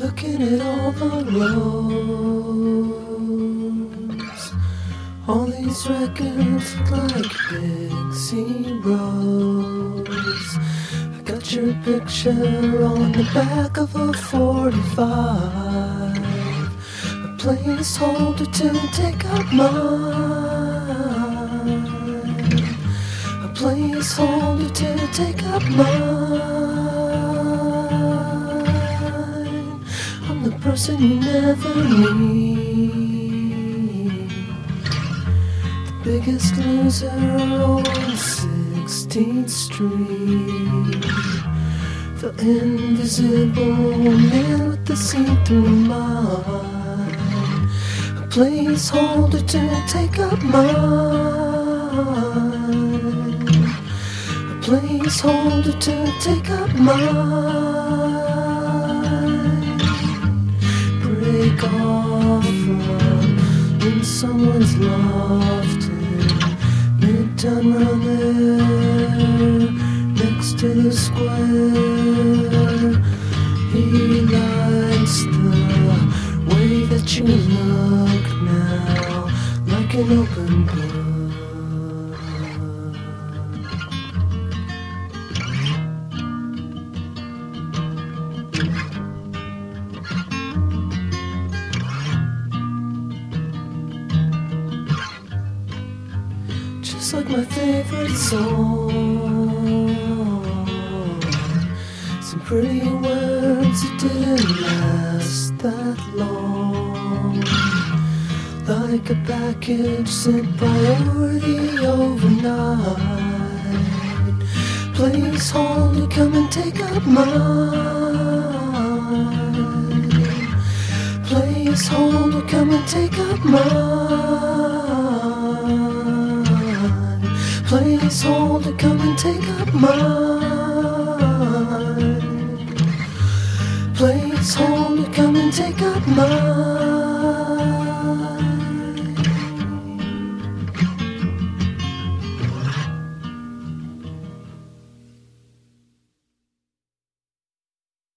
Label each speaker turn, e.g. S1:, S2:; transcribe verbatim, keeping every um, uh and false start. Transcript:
S1: Looking at all the roads, all these records look like big zeros. I got your picture on the back of a forty-five, a placeholder to take up mine, a placeholder to take up mine. The person you never meet, the biggest loser on sixteenth Street, the invisible man with the see-through mind, a placeholder to take up mine, a placeholder to take up mine. Break off from in someone's lofty midtown round there next to the square. He likes the way that you look now, like an open book. Just like my favorite song, some pretty words that didn't last that long, like a package sent priority overnight. Placeholder, come and take up mine. Placeholder, come and take up mine. Placeholder, come and take up mine. Placeholder, come and take up mine.